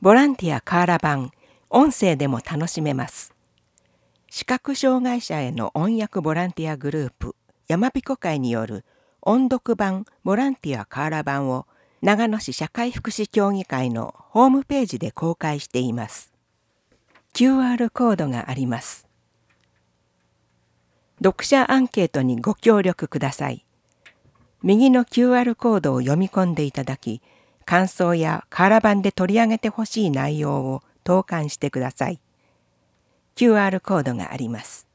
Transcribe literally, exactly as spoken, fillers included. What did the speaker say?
ボランティアカーラバン、音声でも楽しめます。視覚障害者への音訳ボランティアグループ、やまびこ会による音読版ボランティアカーラバンを長野市社会福祉協議会のホームページで公開しています。キューアール コードがあります。読者アンケートにご協力ください。右の キューアール コードを読み込んでいただき、感想やカーラバンで取り上げてほしい内容を投函してください。キューアール コードがあります。